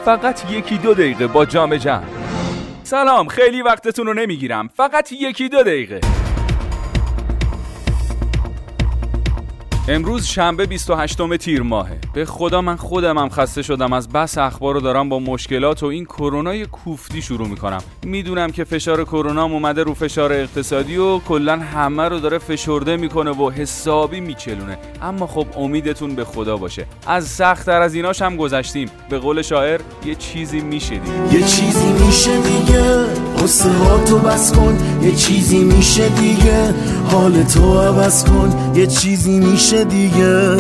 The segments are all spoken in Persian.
فقط 1-2 دقیقه با جام جم. سلام، خیلی وقتتون رو نمیگیرم، فقط 1-2 دقیقه. امروز شنبه 28 تیر ماهه. به خدا من خودمم خسته شدم از بس اخبار رو دارم با مشکلات و این کرونای کوفتی شروع میکنم. میدونم که فشار کرونا اومده رو فشار اقتصادی و کلا همه رو داره فشرده میکنه و حسابی میچلونه، اما خب امیدتون به خدا باشه، از سخت‌تر از ایناش هم گذشتیم. به قول شاعر یه چیزی میشه دیگه. یه چیزی میشه دیگه، قصه هاتو بس کن. یه چیزی میشه دیگه، حالتو عوض کن. یه چیزی میشه دیگه،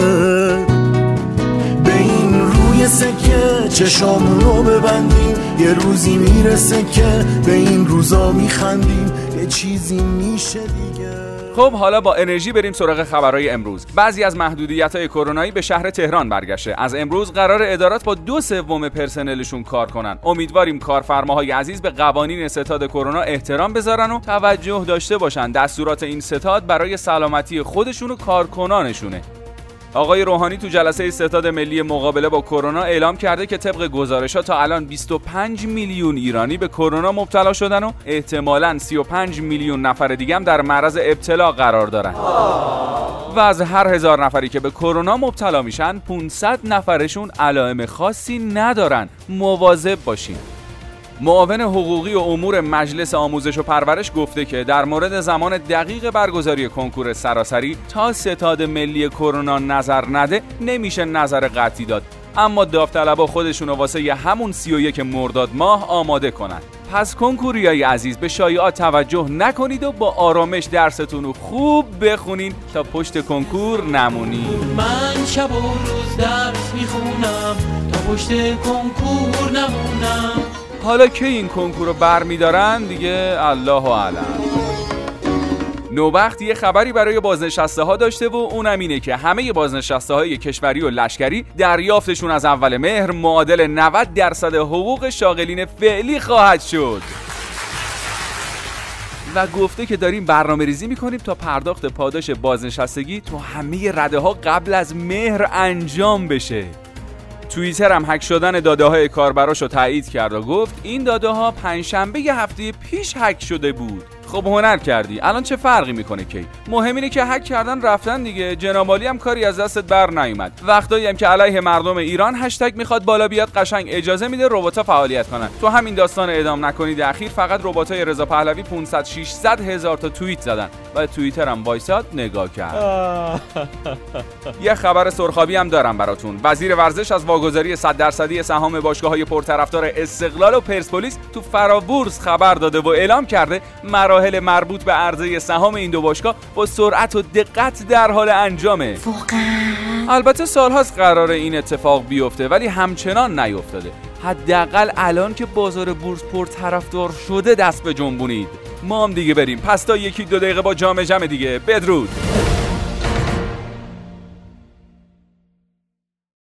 به این روی سکه چشامونو ببندیم. یه روزی میرسه که به این روزا میخندیم. یه چیزی میشه دیگه. خب حالا با انرژی بریم سراغ خبرهای امروز. بعضی از محدودیت‌های کرونایی به شهر تهران برگشته. از امروز قرار ادارات با 2/3 پرسنلشون کار کنن. امیدواریم کارفرماهای عزیز به قوانین ستاد کرونا احترام بذارن و توجه داشته باشن. دستورات این ستاد برای سلامتی خودشون و کارکنانشونه. آقای روحانی تو جلسه ستاد ملی مقابله با کرونا اعلام کرده که طبق گزارش‌ها تا الان 25 میلیون ایرانی به کرونا مبتلا شدن و احتمالاً 35 میلیون نفر دیگه هم در معرض ابتلا قرار دارن. و از هر 1000 نفری که به کرونا مبتلا میشن 500 نفرشون علائم خاصی ندارن. مواظب باشین. معاون حقوقی و امور مجلس آموزش و پرورش گفته که در مورد زمان دقیق برگزاری کنکور سراسری تا ستاد ملی کرونا نظر نده نمیشه نظر قطعی داد، اما داوطلبا خودشونو واسه همون 31 مرداد ماه آماده کنن. پس کنکوریای عزیز به شایعات توجه نکنید و با آرامش درستون رو خوب بخونین تا پشت کنکور نمونید. من شب و روز درس میخونم تا پشت کنکور نمونم. حالا که این کنکور رو برمیدارن دیگه الله اعلم. نوبخت یه خبری برای بازنشسته ها داشته و اونم اینه که همه بازنشسته های کشوری و لشکری دریافتشون از اول مهر معادل 90% حقوق شاغلین فعلی خواهد شد و گفته که داریم برنامه ریزی میکنیم تا پرداخت پاداش بازنشستگی تو همه رده ها قبل از مهر انجام بشه. توییتر هم هک شدن داده های کاربراشو تایید کرد و گفت این داده ها پنجشنبه هفته پیش هک شده بود. خب هنر کردی، الان چه فرقی میکنه کی؟ مهم اینه که هک کردن رفتن دیگه. جناب عالی هم کاری از دستت بر نیومد. وقتایی هم که علیه مردم ایران هشتگ میخواد بالا بیاد قشنگ اجازه میده ربات‌ها فعالیت کنن. تو همین داستان اعدام نکنید اخیر فقط رباتای رضا پهلوی 500-600 هزار تا توییت زدن و توییتر هم وایساد نگاه کرد. یه خبر سرخابی هم دارم براتون. وزیر ورزش از واگذاری 100% سهام باشگاه‌های پرطرفدار استقلال و پرسپولیس تو فرابورس خبر داده و اعلام کرده مراحل مربوط به عرضه سهام این دو باشگاه با سرعت و دقت در حال انجامه. البته سال‌هاست قراره این اتفاق بیفته ولی همچنان نیفتاده. حداقل الان که بازار بورس پرطرفدار شده دست به جنبونید. ما هم دیگه بریم. پس تا 1-2 دقیقه با جام جم دیگه. بدرود.